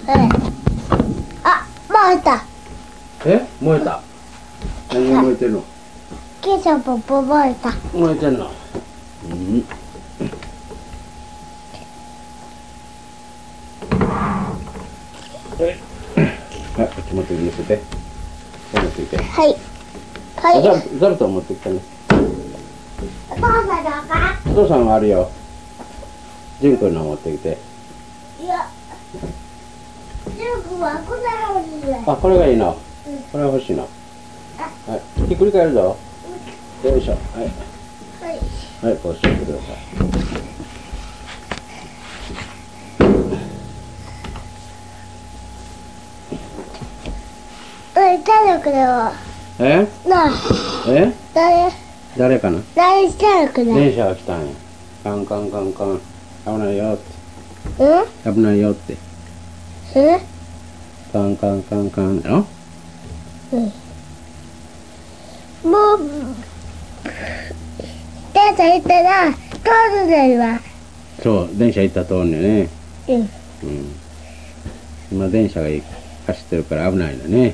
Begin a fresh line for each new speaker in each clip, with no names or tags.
あ、燃えた。
え、燃えた。何が燃えてるの？
ケチャップ燃えた。
燃えてんの。うん。はい、こっち持って見せて。持ってきて。
はい。はい。
座布団持ってきたね。
お父さんどうか？
お父さんはあるよ。純くんの持ってきて。
いや。純くんはこれが欲しい。
あ、これがいいの。これが欲しいの。はい。ひっくり返るぞ。よいしょ。はい。
はい。
はい、こうしてください。
誰これは？なあ。
誰かな？
誰してるこれ？
電車が来たんや。カンカンカンカン。危ないよって。危ないよって。カンカンカンカンだろ？
もう電車行ったら通るでは。
そう、電車行ったら通んねんね。今電車が走ってるから危ないのね。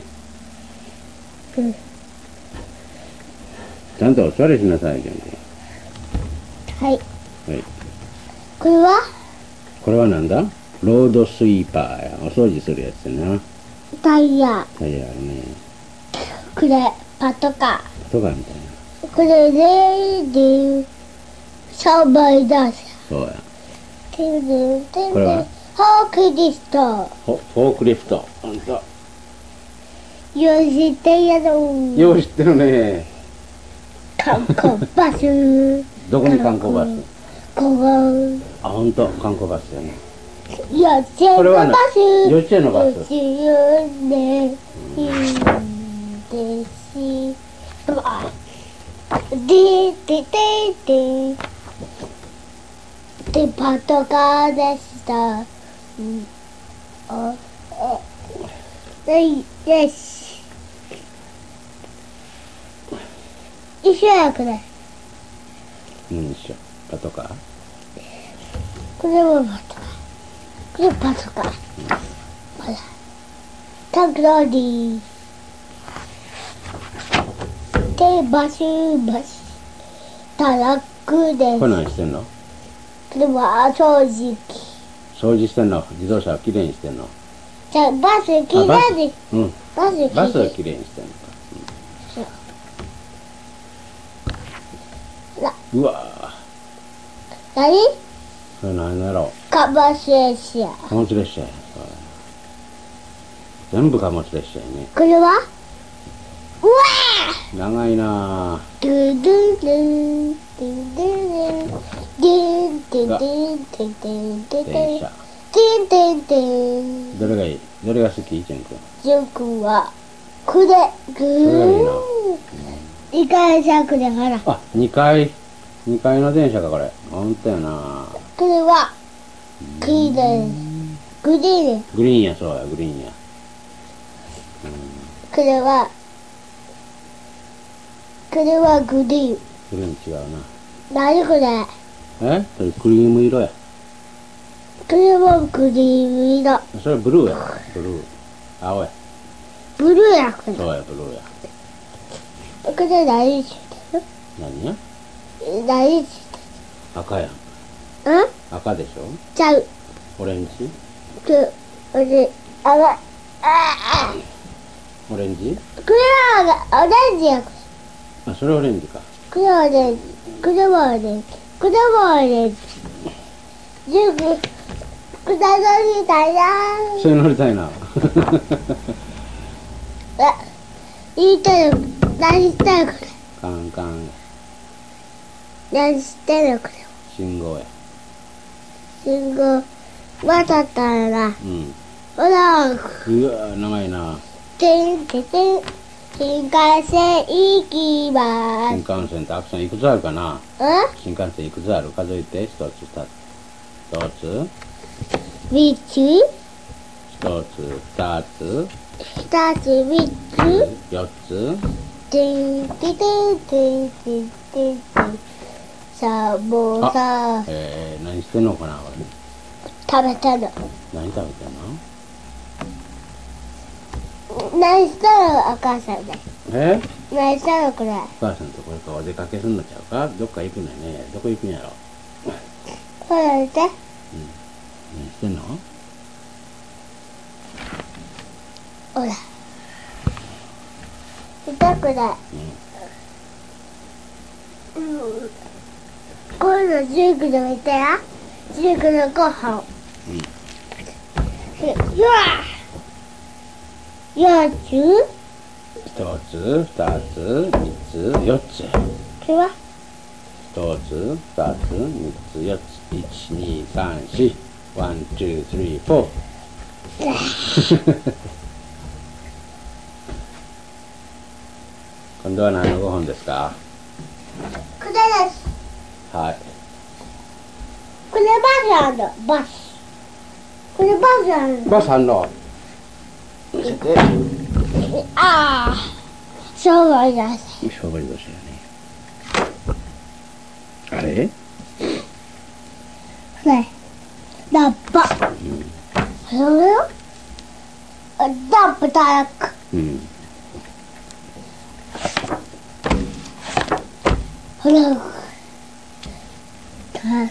ちゃんとお座りしなさいよね。
はい。
はい。
これは？
これはなんだ？ロードスイーパーや。お掃除するやつやな。
タイヤ。
タイヤあるね。
これパトカー。
パトカーみたいな。
これレディー商売だし。
そうや。
これ
は
フォークリフト。
フォークリフト。あんた。
よしってやろう。
よう知ってるね。
観光バス。
どこに観光バス？
ここ。
あ、ほんと、観光バスやね。
幼稚園のバス。
幼稚園のバス。
幼稚園でいいんです。でパトカーでした。よし。一緒やこれ。
一緒。パトカー？
これもパトカー。これパトカー。ほら。タンクローリー。で、バス。トラックです。
これ何してんの？
これは掃除機。掃
除してんの？自動車をきれいにしてんの？
じゃあバスきれいに。
バスをきれいにしてんのか。うわぁ。
何？
それ何だろう？
貨物列車。
貨物列車や。全部貨物列車やね。
これは？うわ
ぁ！長いなぁ。
ドゥドゥドゥドゥドゥドゥドゥドゥドゥドゥドゥドゥ
電車。どれがいい？どれが好き？ジュン君。
ジュン君はこれ。
これがいいな。
2階車これほら。
あ、2階の電車かこれ。ほんとやな。
これはグリーン。グリーン
や、そうや、グリーンや。
これはグリーン。
グリーン違うな。
何これ？
それクリーム色や。
これもクリーム色。
それブルーや。ブルー。青や。
ブルーやこれ。
そうや、ブルーや。
これ何してる？
何や？
何して
る？赤やん。赤でしょ？
ちゃう。
オレンジ？
オレンジ？これはオレンジや。
あ、それオレンジか。
これはオレンジ。これはオレンジ。これはオレンジ。これ乗りたいな。
それ乗りたいな。
言いたいの。何してるこれ？
カンカン。
何してるこれ？
信号や。
信号渡ったらな。ほら。
うわ、長いな。
新幹線行きます。
新幹線ってアクションいくつあるかな？新幹線いくつある？数えて。一つ、二つ。
三つ。
一つ、二つ。
二つ、三つ。
四つ。
さあ、もうさ。
何してんのかなこれ。
食べたの。
何食べてんの？
何したのお母さんで。
え
何したのこれ。
お母さんとこれからお出かけすんのちゃうか。どっか行くのよね。どこ行くんやろ。
これ見て。
何してんの。
ほら。痛くない。こういうの19で見てや。19のご飯。4つ
1つ、2つ、3つ、4つ。
これは
1つ、2つ、3つ、4つ。1、2、3、4。1、2、3、4。今度は何の5本ですか。
これです。
はい。
これバスあるの。バス。これバスあるの。
バスあんの。見せて。
ああ。障害だし。
障害年やね。あれ。
ね。ラッパ。それよ。ダンプトラック。ほら。は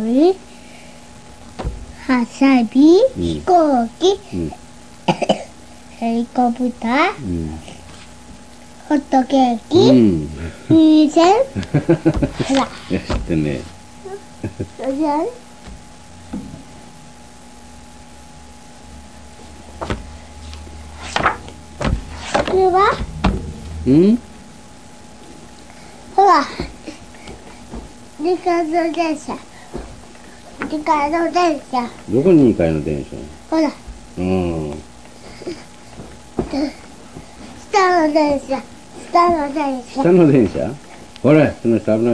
さび、飛行機、ヘリコプター、ホットケーキ、風船。ほら。
いや、知ってんね。
これは？ほら。2階の電車。2階の電車。
どこに2階の電車。
ほら。下の電車。下の電車。
下の電車。ほら、その下危ない。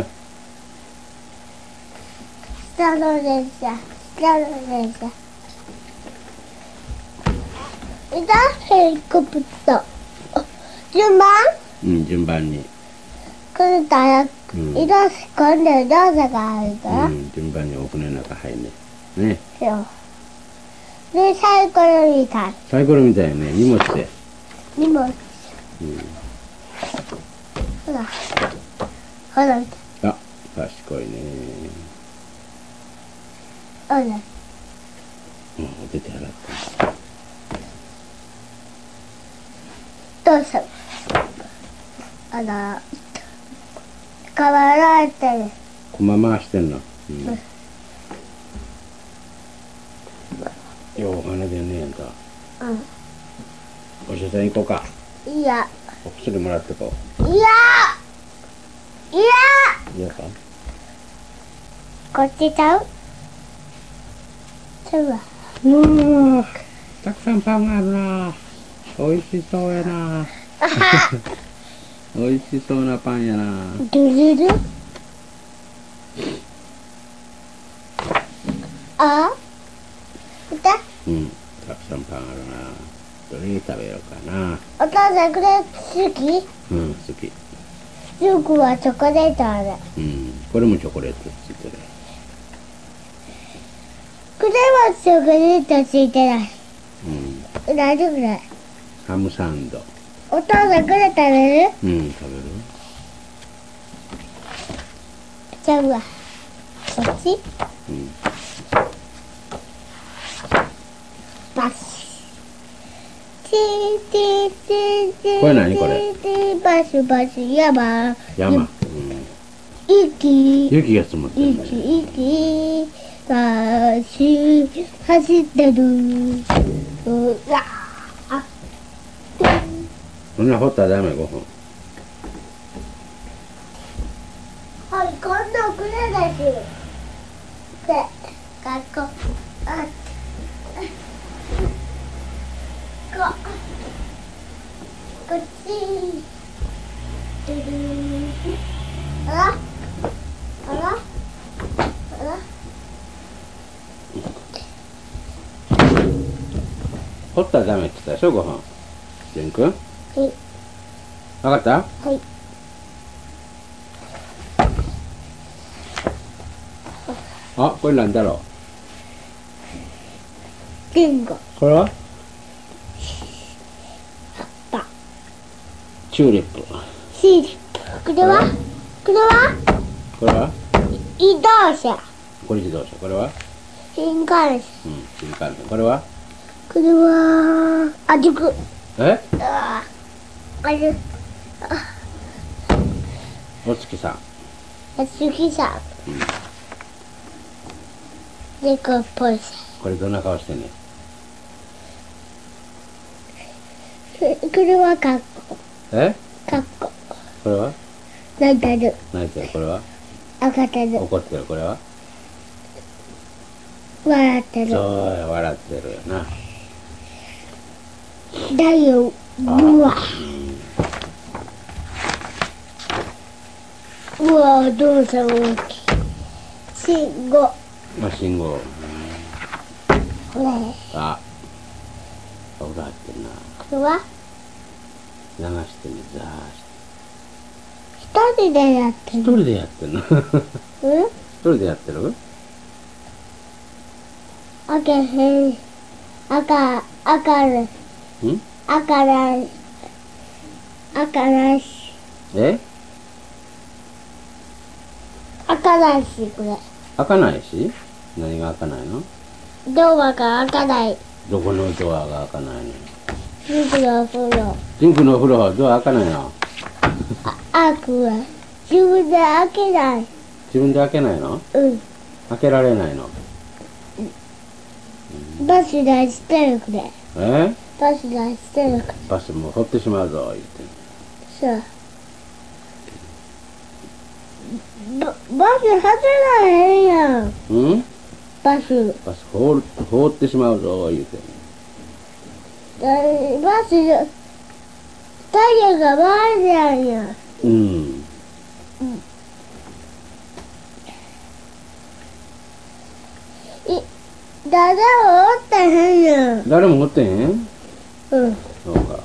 下の電車。下の電車。いたヘリコプター。順番？
順番に。
これたら、移動し込んでる動作があるから。
順番にお船の中入んね。ね。
そう。で、サイコロみたい。
サイコロみたいよね。荷物で。
荷物。ほら。ほら見て。
あ、賢いね。
ほら。
出て払った。
どうしたの？変わられてる。
駒回してんの。ようお花でんねやんか。お医者さん行こうか。
いや。
お薬もらってこ
いや。いや。
いやか。
こっちちゃう？ちゃうわ。
たくさんパンがあるな。おいしそうやな。おいしそうなパンやな。
ルルル。あ？見て。
たくさんパンあるな。どれ食べようかな。
お父さんこれ好き？
好き。
よくはチョコレートある。
これもチョコレートついてる。
これはチョコレートついてない。大丈夫だよ。
ハムサンド。
お父さんこれ食べる？
食べる。
ちゃうわ。こっち？バス。
これ何これ？
バスバス山。
山。
雪。
雪が積もってるね。
雪。バス走ってる。
そんな掘ったらダメ5本。
はい、今度くれです。で、学校。こっち。あら？あら？あら？
掘ったらダメって言ったでしょ5本。玄君。
はい。
分かった？
はい。
あ、これなんだろ
リンゴ。
う。これは？ チューリップ。
シーリップ。これは
これは
移動車。
これ自動車。これは
新幹線。
新幹線。これは
これは歩く。
え
歩く。
お月さん。
好きさ。猫っぽいさ。
これどんな顔してんねん。
これはかっこ。かっこ。
これは
泣いてる。
泣いてる。これは
赤てる。
怒ってる。これは
笑ってる。
そうや、笑ってるよな。
だよ。うわ。うわ、お父さん大きい。信号。
信号。
これ。
あ、お風呂入ってんな。
これは
流してね、ザー
一人でやってる。
一人でやってんの。一人でやってる。
開けへん。赤らし。
え
赤らし、これ。
開かないし。何が開かないの。
ドアが開かない。
どこのドアが開かないの。
ピンクのお風呂。
ピンクのお風呂はドア開かないの。
開くわ。自分で開けない。
自分で開けないの。開けられないの。
バス出してるくれ。バス出してるくれ。
バスもう掘ってしまうぞ言って。
そう。バス走らへんやん。バス
放ってしまうぞ言うて。
バスタイヤが回るやんや。誰もおってへんやん。
誰も持ってへん。そうか。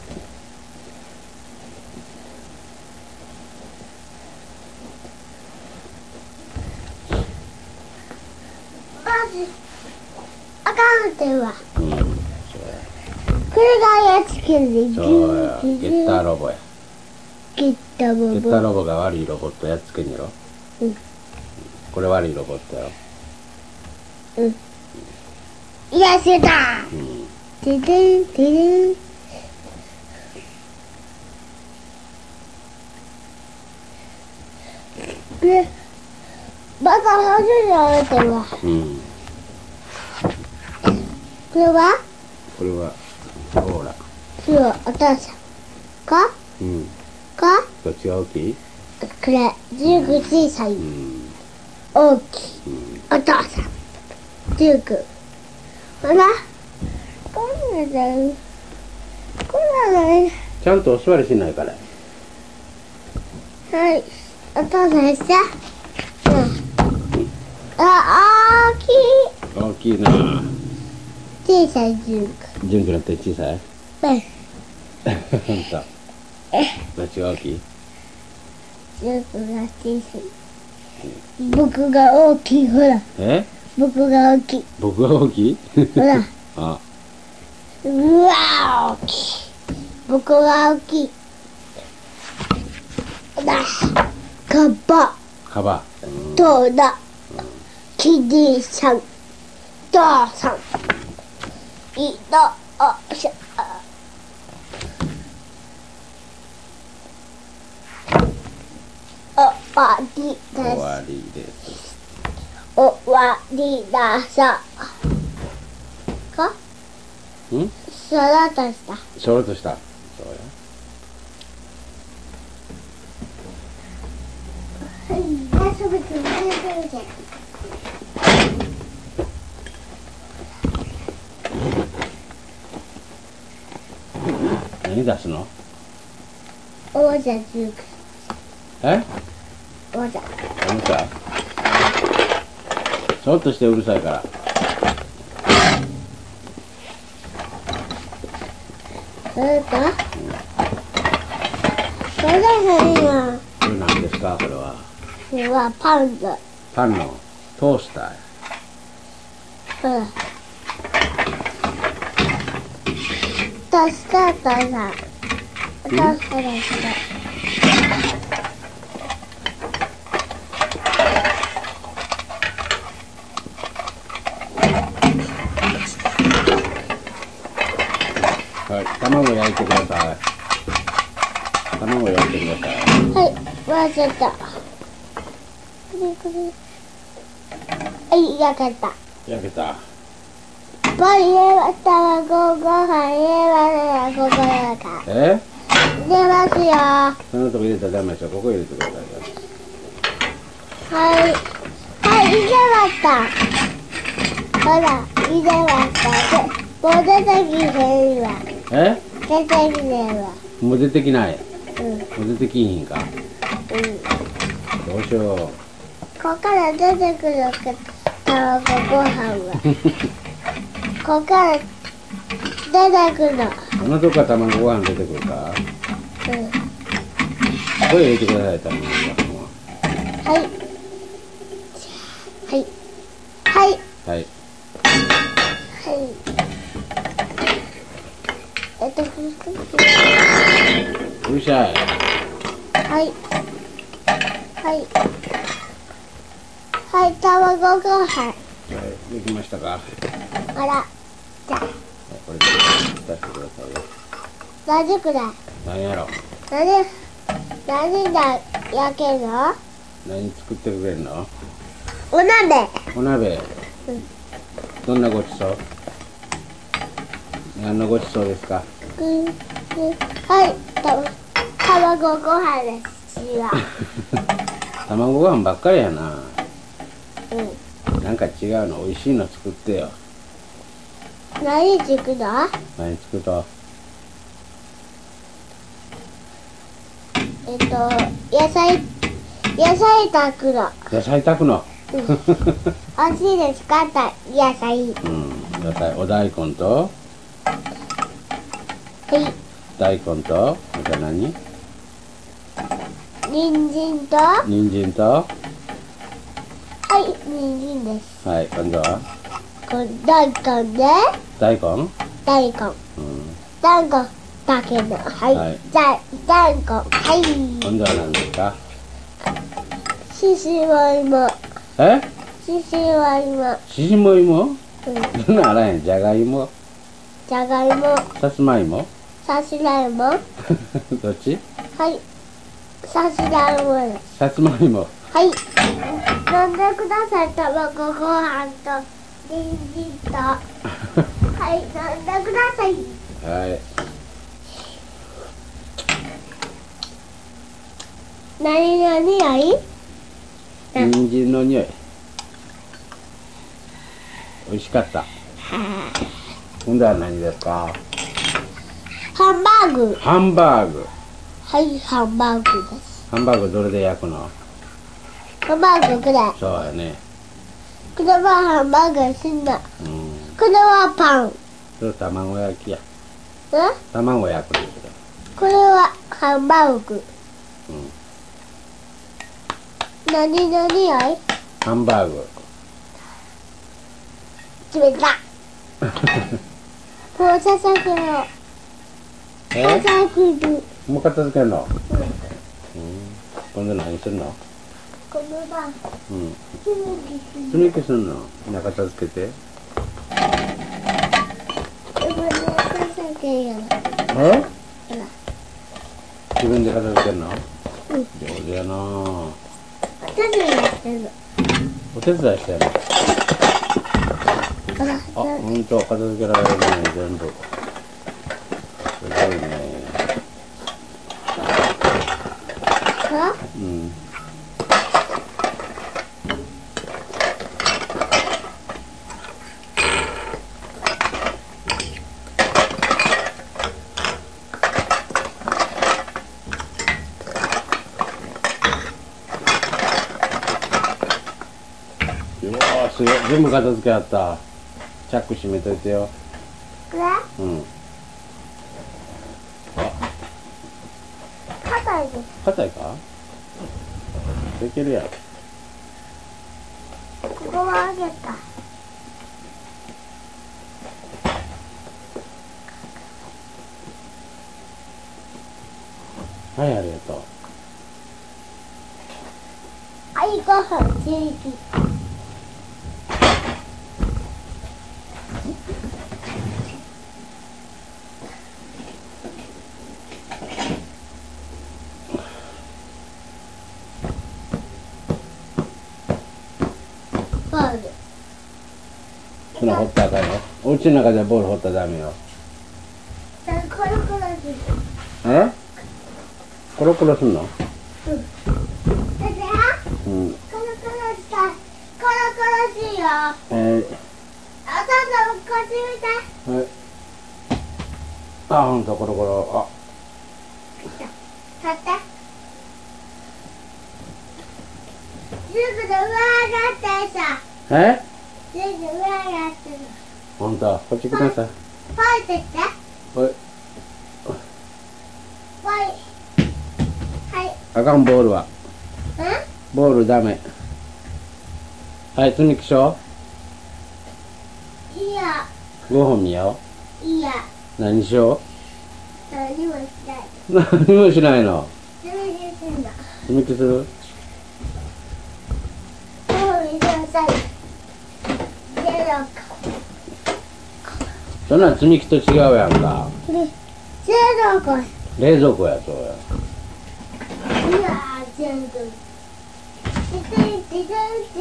バスあかんってわ。これがやっつける。
そうや。ゲッターロボや。
ゲッター
ロボが悪いロボットやっつけんやろ。これ悪いロボットやろ。
いやせた。てれんてれん。また走り上げてるわ。これは
ほら。
これはお父さんか
どっちが大きい。
これ19小さい。大きい。お父さん19。ほらこんなだ。
ちゃんとお座りしないから。
はい。お父さんして。大きい。
大きいな。
小さい19。
19だって小さい。ほんと。どっちが大きい。
19が小さい。僕が大きい。ほら。僕が大きい。
僕が大きい。
ほら。
あ。
うわ大きい。僕が大きい。カバ。トラ。キリさん。父さん。移動車。終わりです。終わりださ。か？そろっとした。
そうや。何出すの？
おもちゃ19。おもちゃ。
ちょっとしてうるさいから。
それか？それへんやん。
これ何ですかこれは。
これはパンだ。
パンのトースター。
ほら。トースターとさ、
はい、卵焼いてください。卵焼いてください。
はい、混ぜた。はい、焼けた。
焼けた。
パン入れましたらご飯入れますよ、ここだから。入れますよ。
そのとこ入れたらダメでしょ。ここ入れてくださいよ。
はい。はい、入れました。ほら、入れました。もう出てきへんわ。出てきへんわ。
もう出てきない。
うん。
もう出てきひんか。
うん。
どうしよう。
ここから出てくる卵ご飯は。ここから出てくるの。
このとこから卵ご飯出てくるか。
うん。
ここへ入れてください、卵ご飯は。
はい。はい。はい。
はい。
はい。
うるさい。
はい。はい。はい、卵ご飯。
はい、できましたか。
あら、じゃあ。
これで出してくださいよ。
何くらい。
何やろ。
何だ焼けるの？
何作ってくれるの？
お鍋。
お鍋。
うん。
どんなごちそう？何のごちそうですか？
はい、卵ご飯ですよ。
卵ご飯ばっかりやな。
うん。
なんか違うの、美味しいの作ってよ。
何作るの？
何作ると？
野菜炊くの。
野菜炊くの。
うん。美味しいですか？野菜。
うん、野菜、お大根と。
はい。
大根と、また何？
人参と。
人参と。
はい、人参です。
はい、今度は。
大根で。
大根？
大根。
うん。
大根だけの。はい。
はい。
大根。はい。
今度は何ですか？
ししもいも。ししもいも。
ししもいも？
うん。
そんなんあらへん。じゃがいも。
じゃがいも。
さつまいも。
さつまいも。
どっち？
はい。さつまいもです。
さつまいも。
はい。飲んでください。卵ご飯と人参と。はい、飲んでください。
はい。
何の匂い？
人参の匂い。美味しかった。今度は何ですか？
ハンバーグ。
ハンバーグ。
はい、ハンバーグです。
ハンバーグどれで焼くの？
ハンバーグくらい。
そうやね。
これはハンバーグしんだ。
うん。
これはパン。
それ卵焼きや。
え？
卵焼くんですよ。
これはハンバーグ。
うん。
何の匂い？
ハンバーグ。
冷た。もうささくの。ささくる。
もう片付けるの？今度何するの？
このパン。
うん。
積
積み木するの？中片付けて。
でもね、ささくるやな。ほら。
自分で片付けるの？
うん。
上手やなぁ。
お手伝いしてるの。
お手伝いしてるの？
ほら。
あ、ほんと、片付けられるね、全部。すごいね。うん。よーし、全部片付けあった。チャック閉めといてよ。
これ？
うん。
硬いです。
硬いか？できるやん。
ここは揚げた。
はい、ありがとう。
はい、ご飯、ケーキ。ボール。
そんな掘ったらあかんよ。お家の中ではボール掘ったらダメよ。
コロコロする。
え？コロコロすんの？
だって
うん。
コロコロした。コロコロしよう。お父さんもこっち見て。
はい。あ、ほんと、コロコロ。
立って。すぐ上上がってさ。
え？
すぐ上上がってる。
ほんと、こっち来なさい。
ポイってって。
はい。
ポイ。はい。
あかん、ボールは。ボールダメ。はい、積み木しょ
いいや。
う。5本見よ
いいや。
う。何しよ
何もしない。
う。何もしないの。
何もすんだ。
積み木する？
もう見てください。ゼロか。
そんなん積み木と違うやんか。
ゼロか。
冷蔵庫や、そうや。
いやー、全部。ででんででんででん。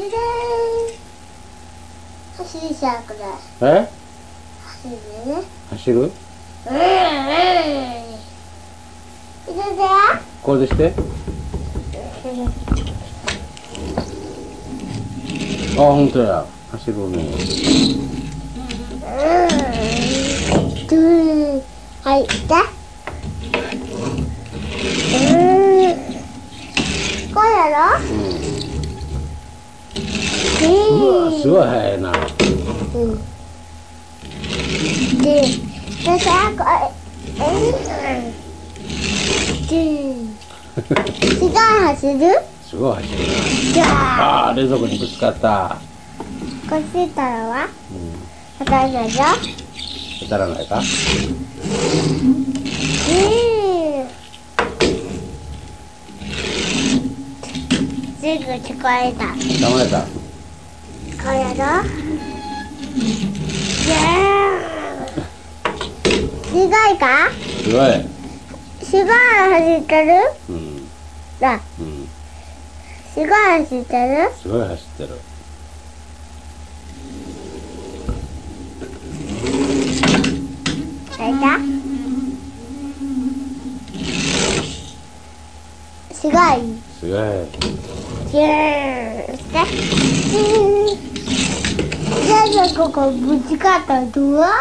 走りさくらい。
え？
走るね。
走る？
うん。いくぜ。
こうでして。あ、ほんとや。走るね。
はい、で。こうやろ？
うわ、すごい速いな。
でさ、これ。違う走る？
すごい走る
じゃ
な。
あ。
あー、冷蔵庫にぶつかった。
こうしたらは？当たらないよ。
当たらないか？
すぐ聞こえた。
捕まえた。
こうやろ？すごいか？
すごい。
すごい走ってる？
うん。
な、
うん。
すごい走ってる？
すごい走ってる。
あれだ？すごい。
すごい。
ギューして。じゃあここぶつかったらどう？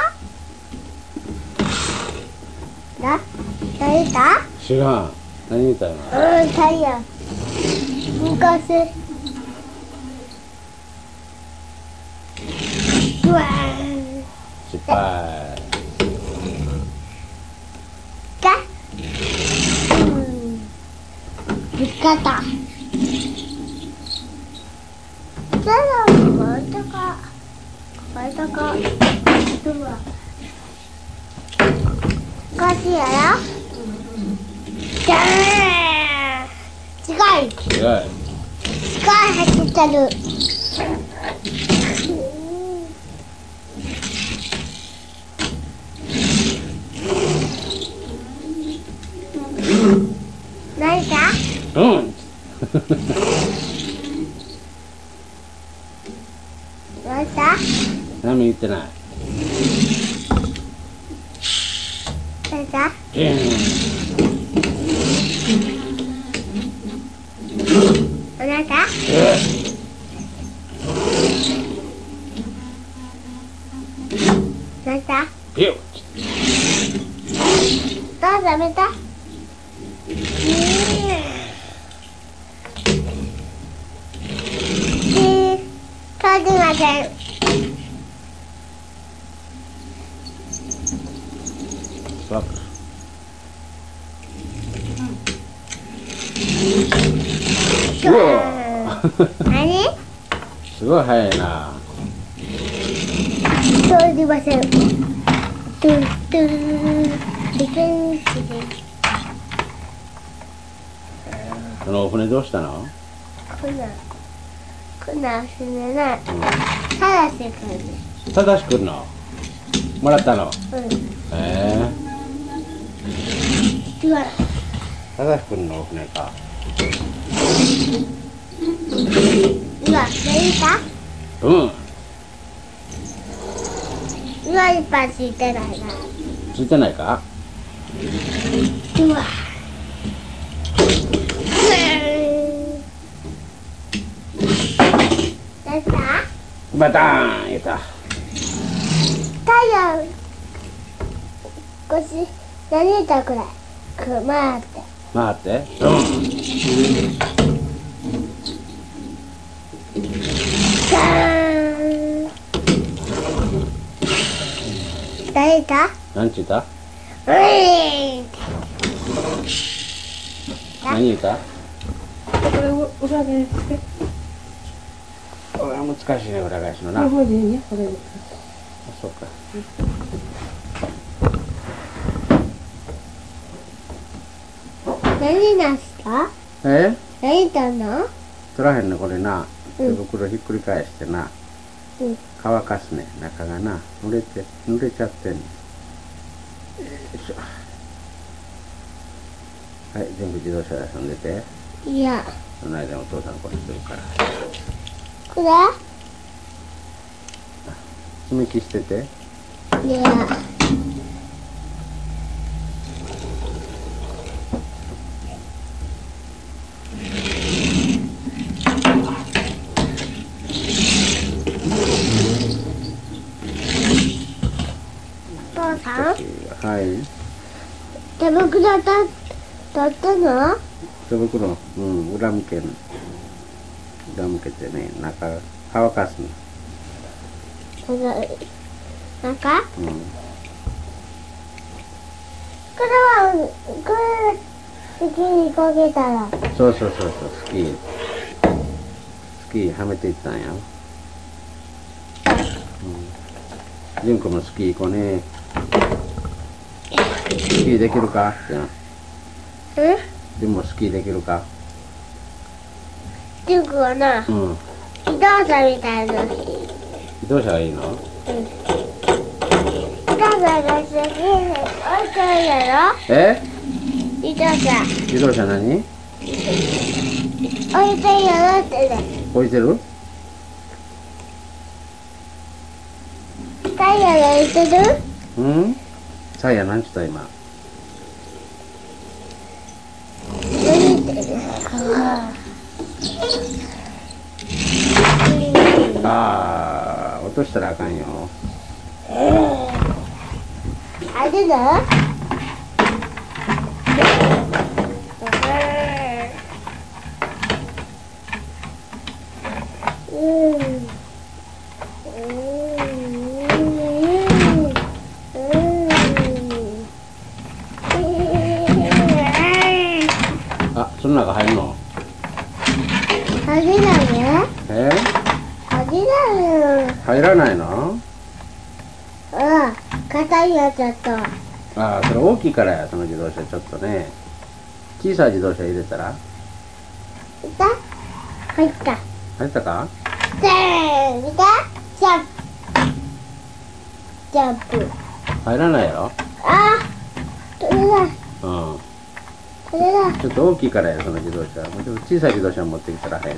何だ？
知らん。何みたいな。
タイヤ。昔。うわー。
失敗。
ぶつかった。じゃあこれとか。これとか。うわ。こっちやろ？じゃー。違い。
すごい。
すごい走ってる。何か？
うん。
何か？
何も言ってない。
何か？何か？何か？
ピュッ。
どうぞ見て。通りません。
スワップ。うわ
何？
すごい速いな。
通りません。トゥトゥリケンチリ。
そのお船どうしたの？
こんな船ない。ただしくる。
ただし来るの？もらったの？
うわ、
ただし来るのお船か。
うわ、何か？
うん。
うわ、いっぱいついてないな。
ついてないか？
うわ。出した？
バターン言えた。
太陽腰何だくらい回って
回って。
ガーン。誰だ？
何ち言った？
ウィーン。
何言った？
これ裏返して。
これは難しいね、裏返しのな。
これでいいね、これで。
そうか。
何なすか？何だの？
取らへんね、これな。手袋ひっくり返してな。乾かすね、中がな。濡れちゃってんね。よいしょ。はい、全部自動車で遊んでて。
いや。
その間お父さんこれするから。
これ？
積み木してて。
いや。お父さん？
はい。
手袋取ったの？
手袋、裏向ける。裏向けてね、中乾かすの。
中？これスキーにこげたら。
そう、スキーはめていったんや。純子もスキー行こうね。スキーできるかってな。純もスキーできるか？
純子はな、自動車みたいな。
自動車がいいの？
自動車がスキーに置いてるやろ？自動車
何？
置いてるやろってね。
置いてる？
タイヤが置いてる？
タイヤなんちゅった今。落としたらあかんよ。
あれだ？
その中入るの？
入れないね。
入らないの？
硬いやつだと。
それ大きいからや、その自動車ちょっとね。小さい自動車入れたら？
入った。
入ったか？
見て。ジャンプ。
入らないやろ？
これだ。これだ。
ちょっと大きいからや、その自動車。もうちょっと小さい自動車持ってきたら入る。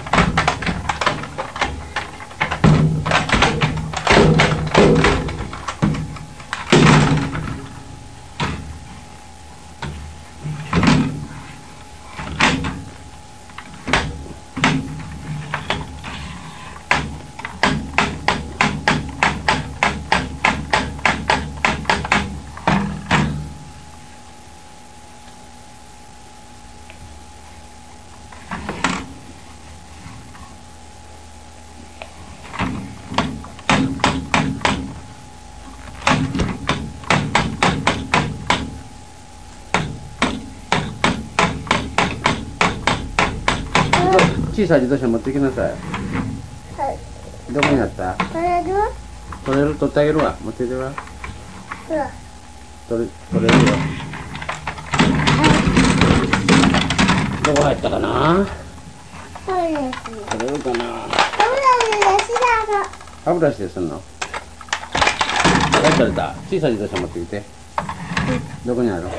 小さい自動車持ってきなさい。どこにあった？取れる？取ってあげるわ。持ってきてわ。取れるよ。どどこ入ったかな。
そうです。
取れるかな。歯ブラシですんの。取れた。小さい自動車持ってきて。どこにある？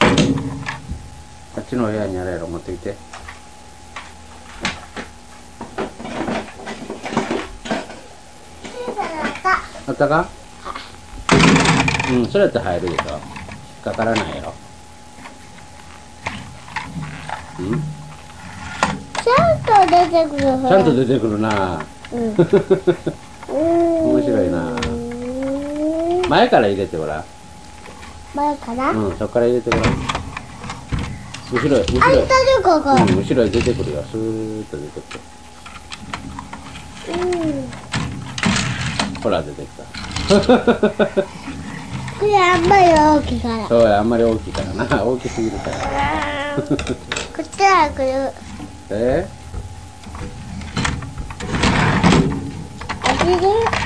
あっちの部屋にあるやろ。持ってきて。あったか？うん、それやって入るでしょ。引っかからないやろ。うん？
ちゃんと出てくる。
ちゃんと出てくるな。面白いな。前から入れてごらん。
前から？
うん、そっから入れてごらん。後ろへ、後ろ
あん
へ。
たどここ？
後ろへ出てくるよ。スーッと出てくる。ほら、出てきた。
これあんまり大きいから。
そうや、あんまり大きいからな。大きすぎるから。
こっちは来る。開ける。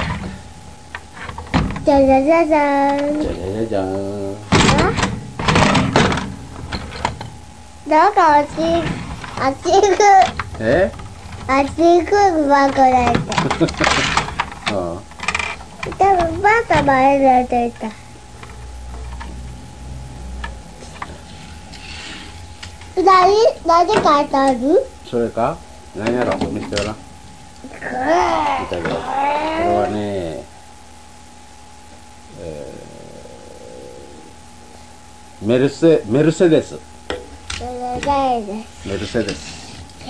じゃじゃじゃじゃーん。
じゃじゃじゃじゃーん。
なんかあっち行く。あっち行くバカだった。
ああ。
多分バカ前に出ていた。何書いてある？
それか？何やろ？見せてごらん。見たけど。これはね、メルセデス。メルセデス。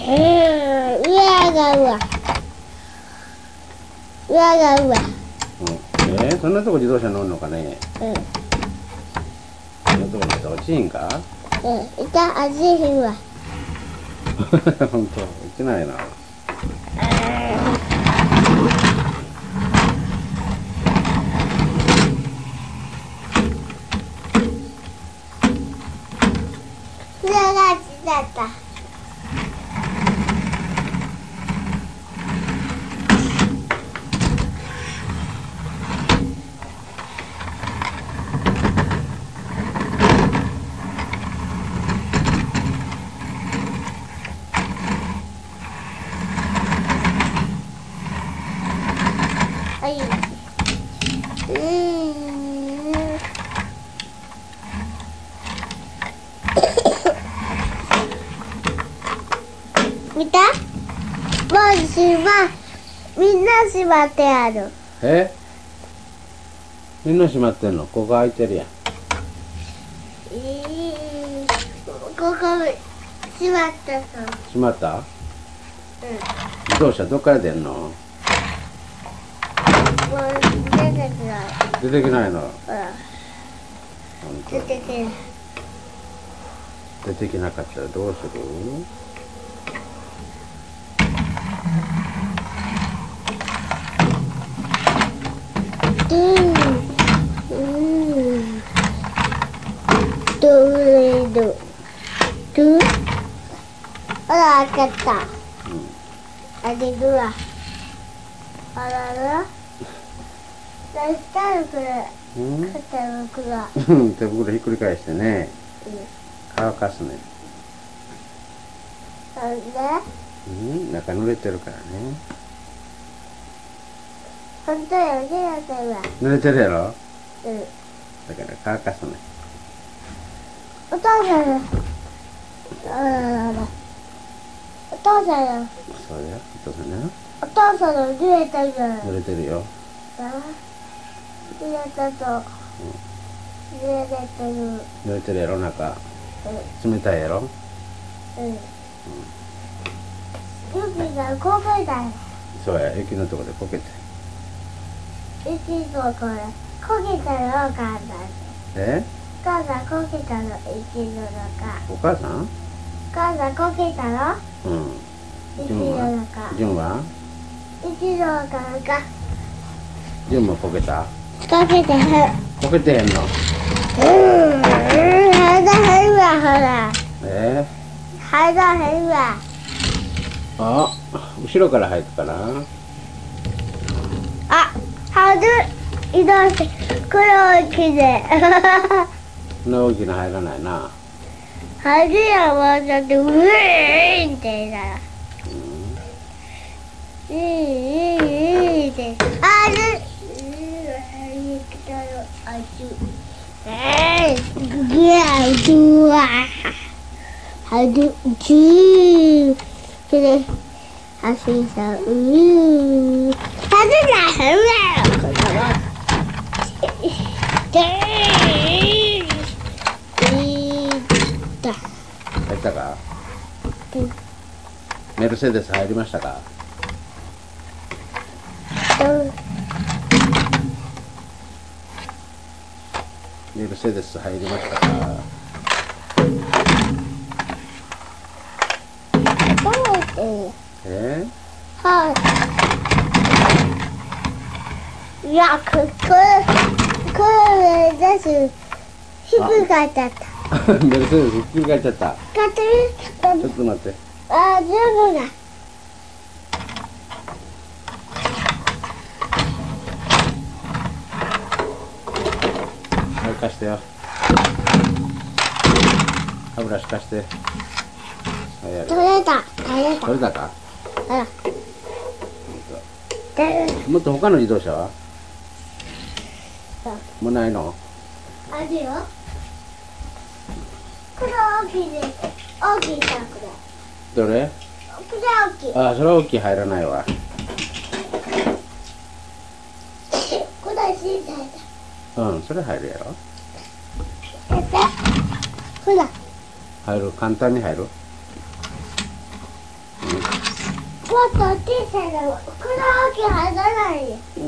上が上。
そんなとこ自動車乗るのかね。そんなとこに落ちんか？
いた、味ひんわ。
ほんと、落ちないな。
上がちだった。見た？みんな閉まってある。
みんな閉まってんの？ここ開いてるやん。
ここ閉まったさ。
閉まった？自動車どっから出んの？
もう出てきない。
出てきないの？
出てきない。
出てきなかったらどうする？
あら、開けた。開けるわ。あらら。出したらこれ。
手袋ひっくり返してね。乾かすね。
なんで？
中濡れてるからね。
本当や、濡れてるわ。
濡れてるやろ？だから乾かすね。
お父さん。お父さん。
そうや、お父さんね。
お父さんの濡れてる。
濡れてるよ。
濡れたと。濡れてる。
濡れてるやろ、中。冷たいやろ？
雪がこけたよ。
そうや、雪のとこでこけて。
雪がこれ。こけたよ、お母さん。お母さんこけたの、雪の中。
お母さん？
お母さんこけたの？雪の中。
純は？
雪の中。
純もこけた？
こけてへん。
こけてへんの？
入らへんわ、ほら。入らへんわ。
あ、後ろから入るかな？
入る。移動して。これ大きいで。
そんな大きな入らないな。
はずやわだってうえーって言ったらってある
入ったか？メルセデス入りましたか？メルセデス入りましたか？
いや、これです。ひっくり返っちゃった。
メルセデスひっくり返っちゃった。ちょっと待って。
あ、全部だ。
はい、貸してよ。歯ブラシ貸して。はい、やる。
取れた。
取れたか？
ほら。
もっと他の自動車は？もうないの？
あるよ。これ大きいです。大きいさ、これ。
どれ？
これ大きい。
あ、それは大きい入らないわ。
これ小さいだ。
うん、それ入るやろ。
ほら。
入る、簡単に入る。
もっと小さいの。これ大きい入らないよ。
うん。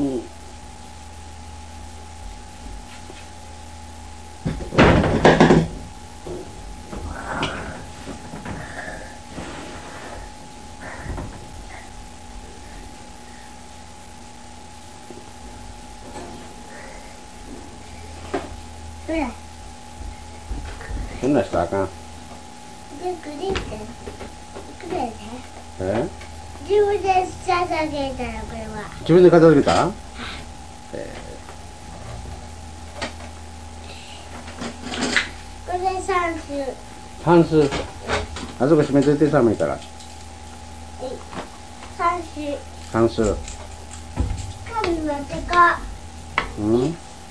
ほら。
そんなんしたらあかん。
で、グリって。これね。
え？
自分で捧げたら、これは。
自分で片付けた？
これ算数。
算数。あそこ閉めといて寒いから。
算数。
算数。
紙持ってか。
うん。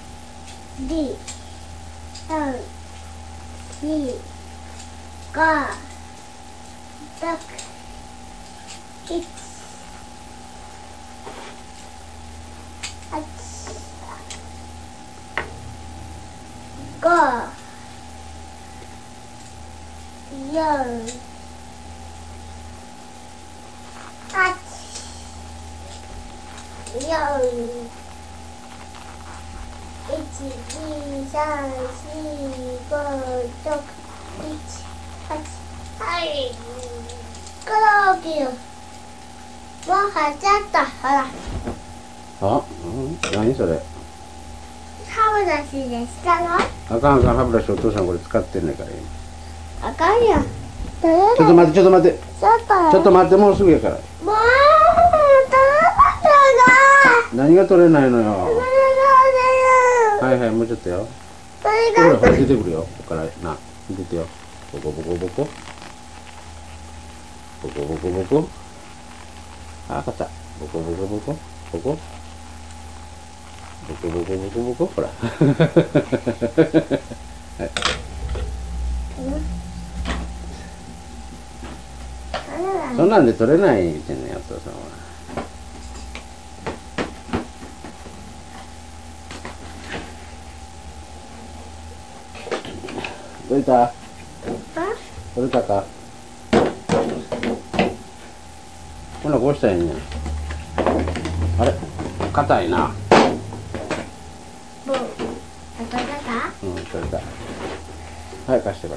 D。3、4、5、6、7、8、5、4、8、4、1、2、3、4、5、6、7、8。はい。これ大きいよ。もう入っちゃった。ほら。
あ、うん、何それ？
歯ブラシでしたの？
あかんあかん、歯ブラシお父さんこれ使ってんねんから今。
あかんよ。
ちょっと待って、ちょっと待って。ちょっと待って、もうすぐやから。
もう取れな
何が取れないのよ。
い
はいはい、もうちょっとよ。
それが
ほら出てくるよ。ここからな、出てよ。ボコボコボコ。ボコボコボコ。あ、勝った。ボコボコボコ。ボコ。ボコボコボコボコ。ほら。はい。そんなんで取れない言ってんねん、お父さんは。取れた？取れたか？ほな、こうしたらいいねん。あれ？硬いな。
取れた？
うん、取れた。はい、貸してこれ。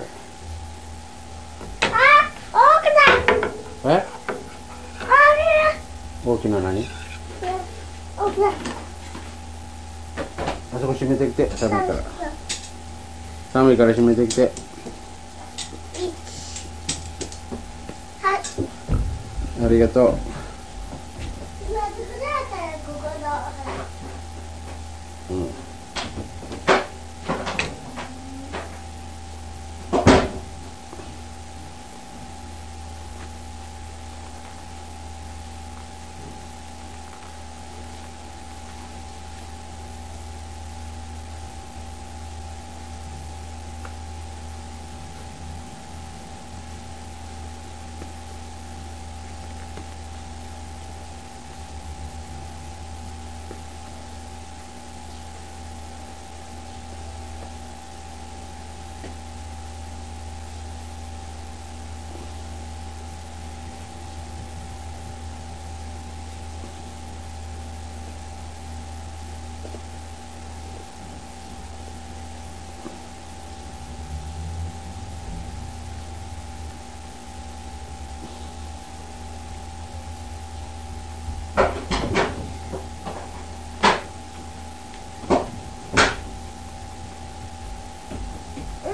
あ、大きな。
え？大きな何？
大きな。
あそこ閉めてきて、寒いから。寒いから閉めてきて。
はい。
ありがとう。うん。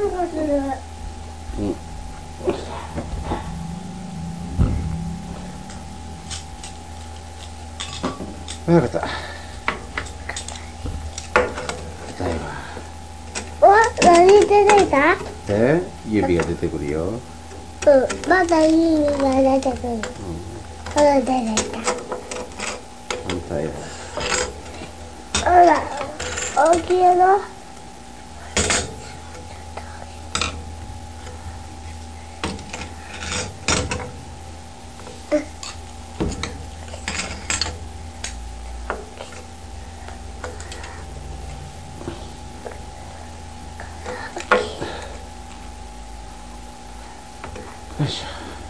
かする。
うん。早かった。硬いわ。
お、何出てきた？
指が出てくるよ。
うん、まだ指が出てくる。ほら、出てきた。
反対や。
ほら、大きいの。
よいしょ。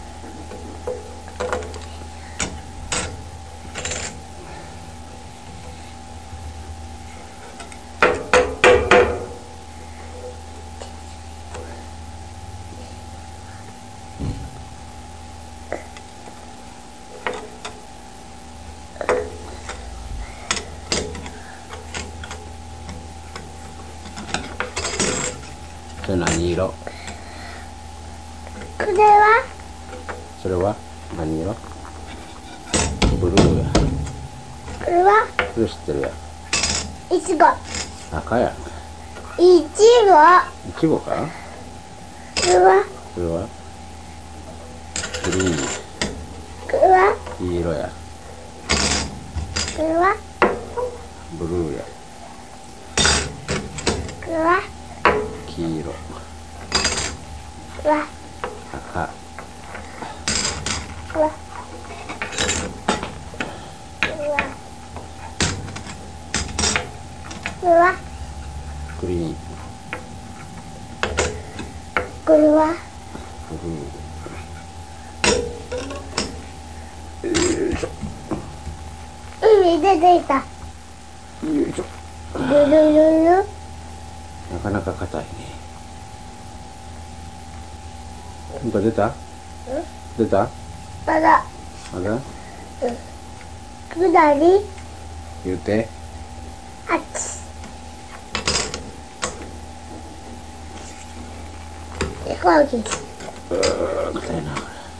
それ何色？
これは？
それは何色？ブルーや。
これは？
それ知ってるや。
いちご。
赤や。
いちご。
いちごか？
これは？
それはグリーン。
これは？
黄色や。
これは？
ブルーや。
これは？
黄色。
これは？
赤。
これは？これは？
グリーン。
これは？
ブルー。よいしょ。
海出てきた。
よいしょ。
ルルルル。
なかなか硬いね。なんか出た？出た？
まだ。
まだ？
くだり。
言うて。
あっち。飛行機。
硬いな。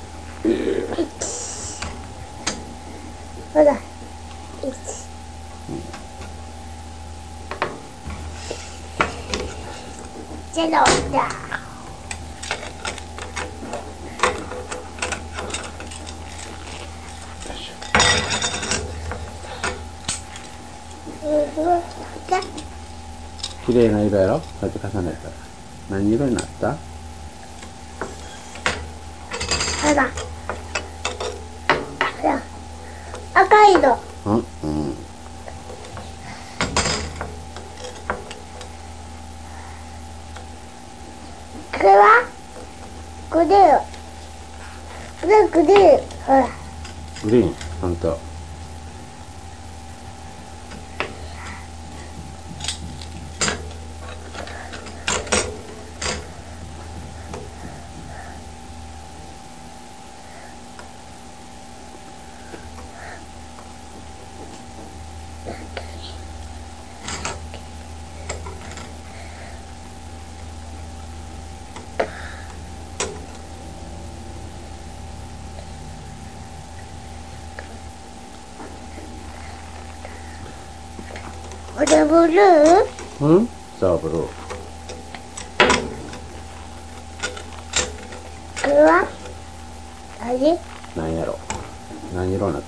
ほら。ゼロだ。
綺麗な色やろ。こうやって重ねたら何色になった？
ほら。ほら。赤い色。
うん。
これは？グリーン。これグリーン。ほら。
グリーン。ほんと。
これブルー？
うん？そう、ブルー。
これは？何？
何やろ。何色になった？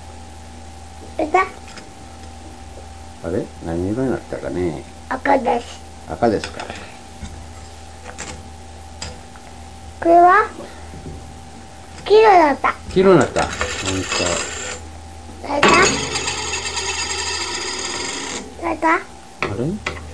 あれ？何色になったかね。
赤です。
赤ですか。
これは？黄色だった。
黄色になった。ほんと。
誰だ？誰だ？
あれ？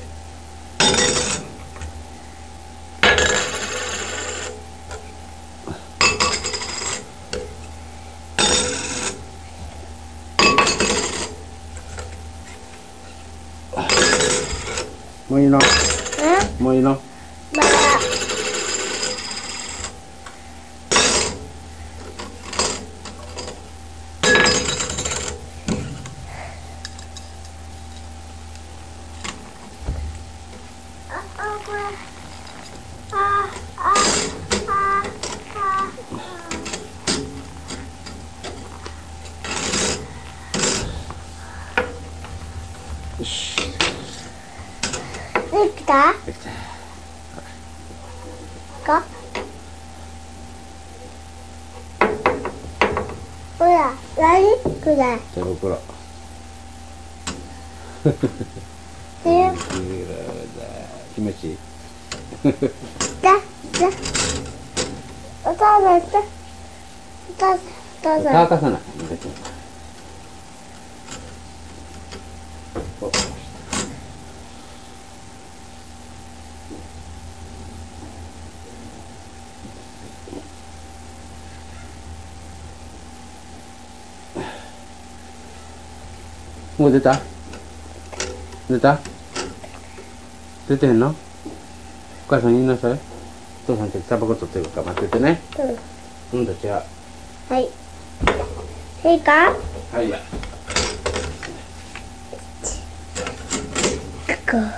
もういいの？もういいの？
まだ。これ。
よし。
できた？
できた。
か？ほら、何これ？
手袋。気持ちいい。
お父さん、お父さん。
乾かさない。もう出た？出た？出てへんの？お母さん言いなさい。お父さんちょっとタバコ取ってるから待っててね。うんと違う。
はい。いいか？
はいや。
ここ。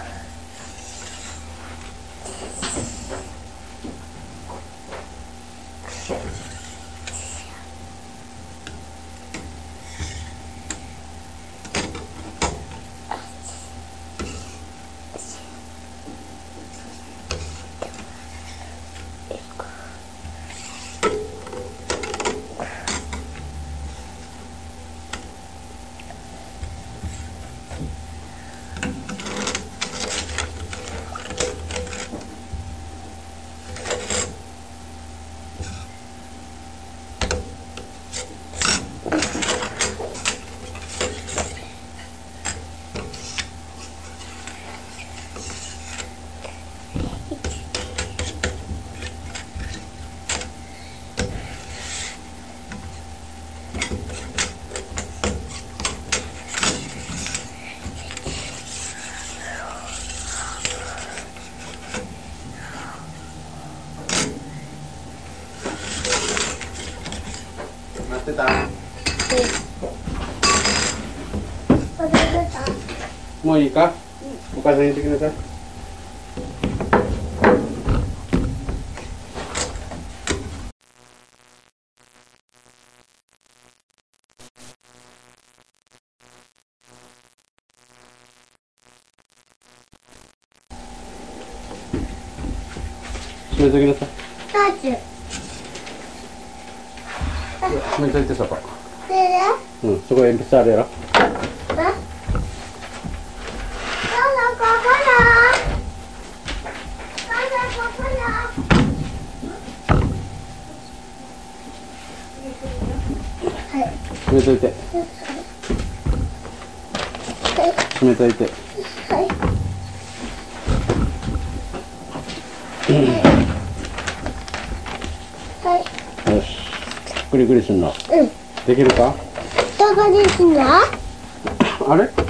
待ってた？もういいか？お母さん言ってきなさい。閉めときなさい。閉めといてそこ。うん、そこ鉛筆あるやろ。閉めといて。閉めといて。よし。くりくりすんの。できるか？
どこですの？
あれ？
こ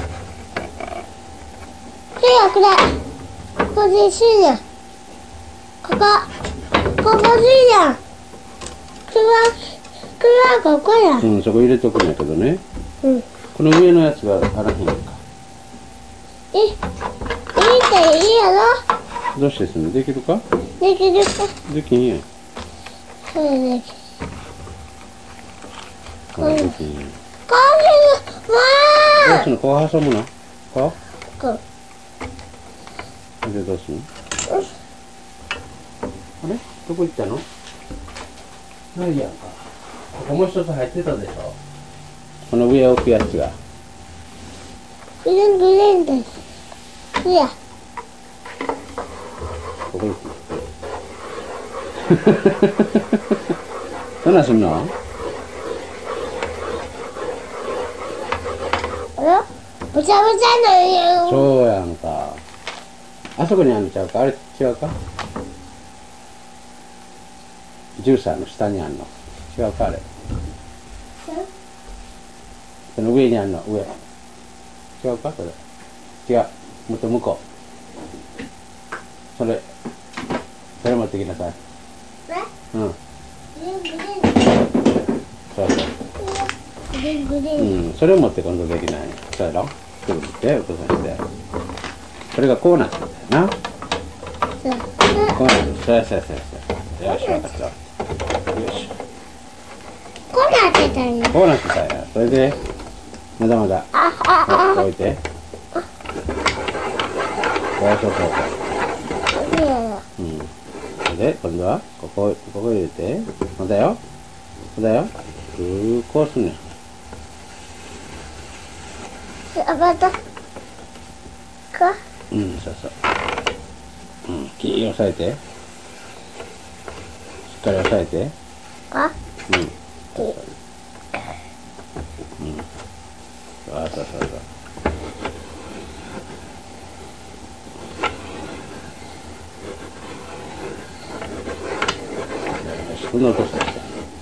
れ。ここですよ。ここですよ。ここや。
うん、そこ入れとくんやけどね。
うん。
この上のやつがあらへんか。
いいやろ？
どうしてすんの？できるか？
できるか？
できんやん。
これできる。
これできんやん。
こう
どうすんの？こう挟むの？こ
う。
でどうすんの？あれ？どこ行ったの？ないやんか。ここもう一つ入ってたでしょ。この上置くやつが。
グレンです。いや。
ここ行く。そんなんすんの？
あら？ぶちゃぶちゃなよ。
そうやんか。あそこにあるんちゃうか？あれ違うか？ジューサーの下にあるの。違うかあれ。その上にあるの。上。違うかそれ。違う。もっと向こう。それ持ってきなさい。うん。そうそう。うん。それを持って今度できない。そうやろ？すぐ見て、お父さんして。それがこうなってんだよな。 こうなる。そうやそうやそうやそうや。よし、分かった。よし。
こうなってたんや。
こうなってたんや。それで、まだまだ。はい、置いて。そうそうそうそう。うん。で、今度は、ここ入れて。まだよ。まだよ。こうすんねん。
あ、また。か。
うん、そうそう。うん、キー押さえて。しっかり押さえて。
か。
うん。そうそう。うん。そうそうそうそう。こんな音してきた。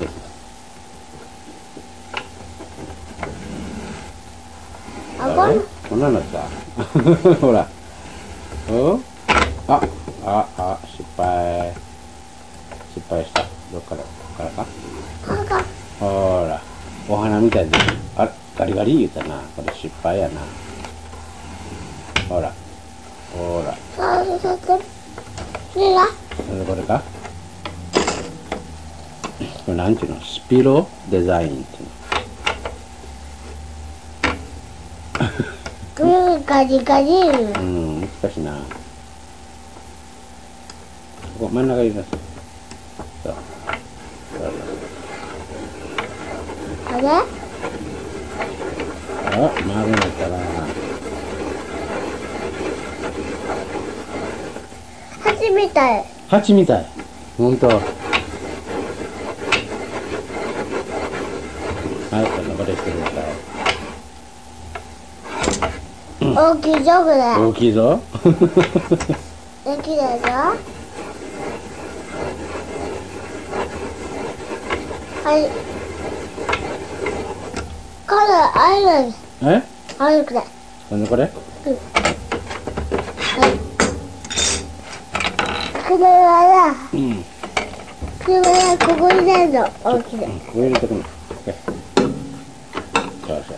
こんなのったほら。失敗した。どっからかほら、お花みたいで、ガリガリ言うたな。これ失敗やな。ほら。
これが
これかこれなんていうの、スピロデザインっていうの。
ガリガリ。
うん、難しいな。ここ真ん中入れます。そう。
あれ？
丸になったな。
蜂みたい。
蜂みたい。ほんと。はい、こんなことしてください。
大きいぞ、これ。
大きいぞ。
大きいでしょ。はい。これ、あれです。
え？
あれくらい。
これ？
はい。これは
うん。
これはここに入れるの。大きいで。
ここ入れとくの。そうそう。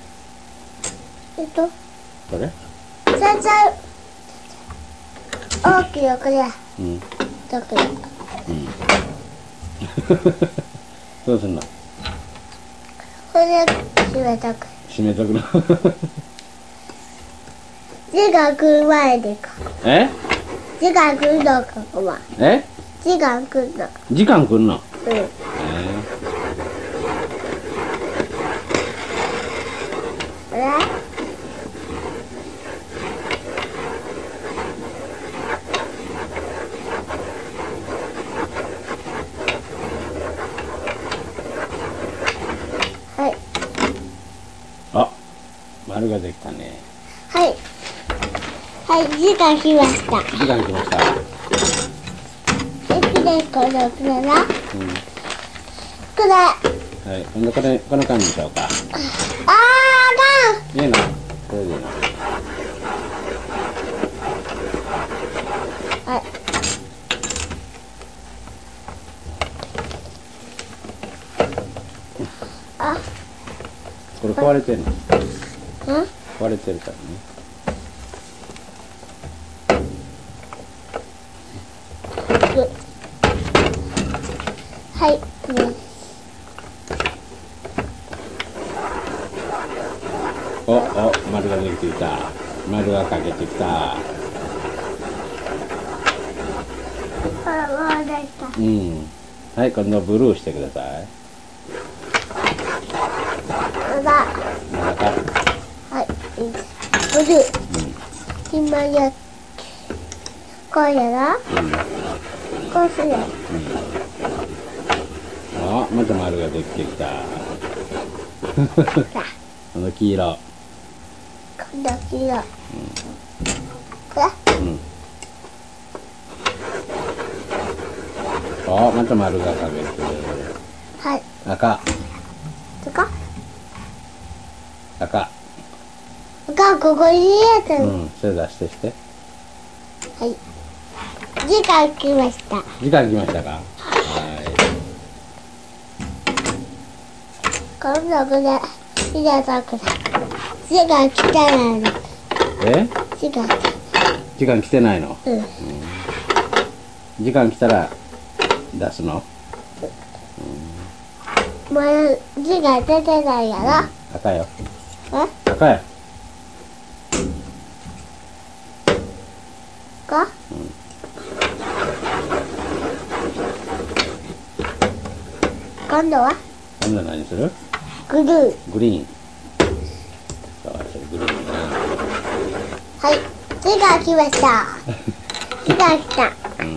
これ？
大きいよ、これ。
うん。
どこだ。
うん。どうすんの？
これ閉めとく。
閉めとくの。
字が来る前でか。
え？
字が来るのここは。
え？
字が来るの。
時間来んの？
うん。あれ？はい。
あ、丸ができたね。
はい。はい、字が来ました。
時間来ました。
で、これな。
うん。
これ。
はい、今度この紙にしようか。
あ
いいの？これでいいの？
ーはい。あ、
これ壊れてんの？
うん？
壊れてるからね。
はい。
丸ができてきた。丸がかけてきた。
もうできた。
うん。はい、今度ブルーしてください。
まだ。
まだか？
はい。ブルー。今や。こうやな。こうする。
また丸ができてきた。この黄色。
今度黄色。これ？
また丸がかけてる。
はい。
赤。
ここに入れてる。
それ出して。
はい。時間来ました。
時間来ましたか？はい。
今度これ入れたくらい。時間来てないの。
え？時間来てないの？ 時間来たら出すの？
まだ字が出てないやろ。
赤よ。
え？
赤よ。
か？今度は？
今度何する？
グルー。
グリーン。かわいそうグリーンだな。
はい。字が来ました。字が来た。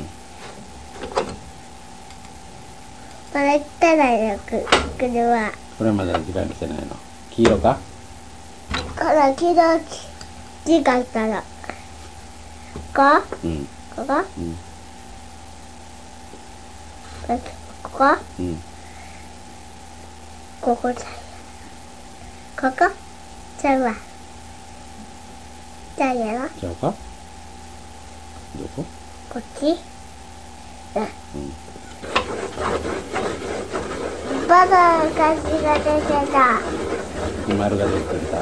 まだ来てないよ、グルーは。
これまだ時間来てないの。黄色か？
この黄色字が来たら。ここ？
うん。
ここ？
うん。
ここ？
うん。
ここじゃん。ここ？ちゃうわ。じゃあやろ。
ちゃうか？どこ？
こっち？バナナの感じが出てた。
丸が出てた。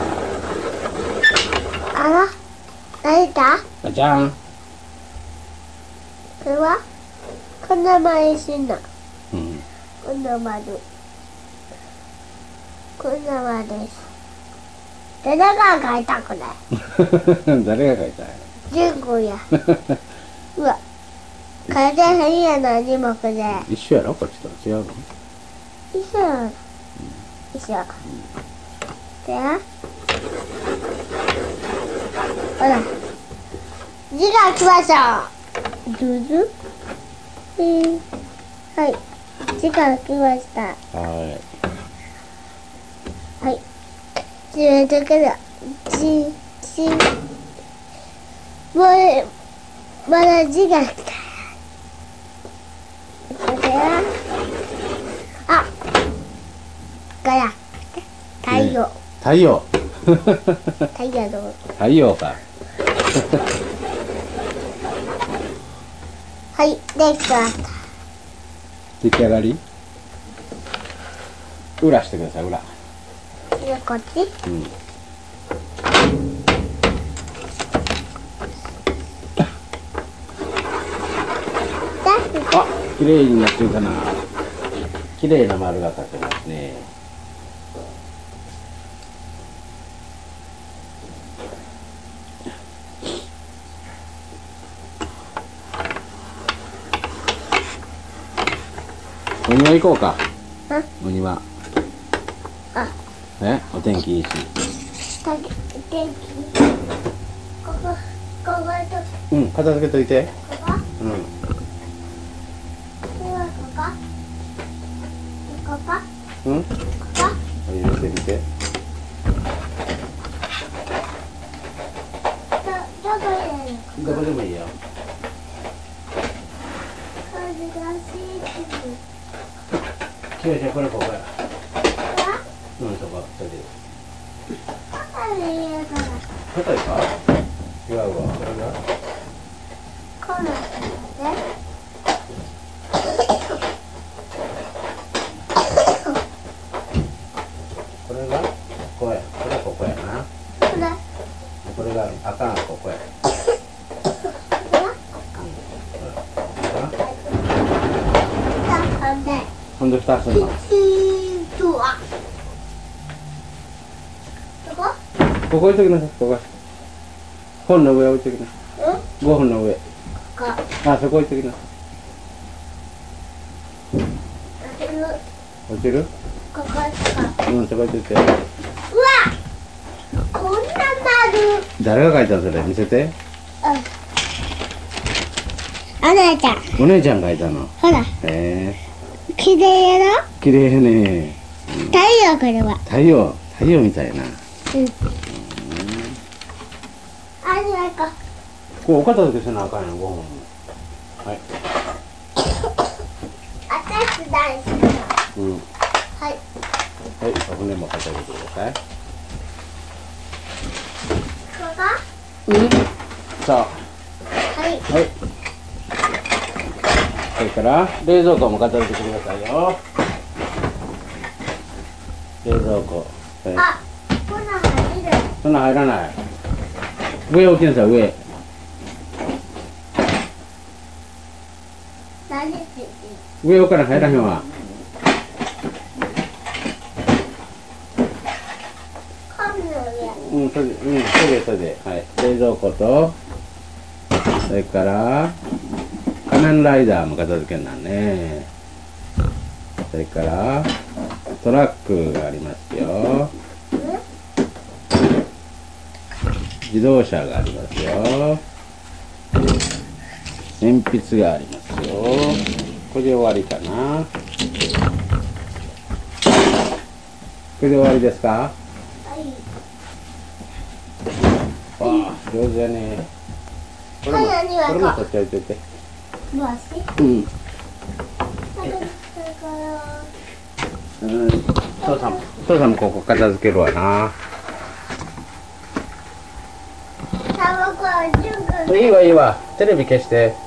あら？何だ？
あじゃん。
これは？こんな丸しんの。
うん。
こんな丸。こんな丸です。誰が書いたこれ？
誰が書いたんや。
純子や。うわ。書いてへんやな、二目で。
一緒やろこっちと違うの？
一緒やろ。一緒や。でほら。字が来ました。どうぞ。はい。字が来ました。
はい
はい。字が来る。もう、まだ字が来た。これは、あ、ガラ。太陽。
太陽。
太陽の。
太陽か。
はい、できました。
出来上がり？裏してください裏。
でこっち？
うん。あ、綺麗になってるかな。綺麗な丸が立ってますね。お庭行こうか。お庭。
あ、
お天気いいし。
天気。ここと。
うん、片付けといて。
ここ？
うん。
これはここ？ここ？
うん。
ここ？
入れてみて。
どこ入れるの？
どこでもいいよ。
難しいけど。
違う違う、これここや。
こ
うん、そこ、それで。
こで入れるから。
硬いか？違うわ。これが。
こうなって
これがここや。これここやな。これが赤がここや。ほんで2つの。ここ置いときなさい。ここ。本の上置いときなさい。5本の上。あ、そこ置いときなさい。落ちる？
ここですか？
うん、そこ置いといて。
うわ！こんな丸。
誰が書いたのそれ？見せて。
お姉ちゃん。
お姉ちゃん書いたの。
ほら。綺麗やろ？
綺麗ね。
太陽これは。
太陽みたいな。
あれなんか。
こうお片付けせなあかんやん、5本も。はい。
私大好きな。
うん。
はい。
はい、骨も片付けてください。
ここ？
さあ。
はい。
はい。それから冷蔵庫も片付けてくださいよ。冷蔵庫。
あ、こんなん入る。
そんなん入らない。上置きなさい、上。
何して
上おから入らへんわ。
神の上。
それで、はい。冷蔵庫と、それから、仮面ライダーも片付けんなんね。それから、トラックがありますよ。自動車がありますよ。鉛筆がありますよ。これで終わりかな。これで終わりですか？
はい。
わあ、上手やね。これも取っておいてて。
どうして？
父さんもここ片付けるわな。いいわいいわ。テレビ消して。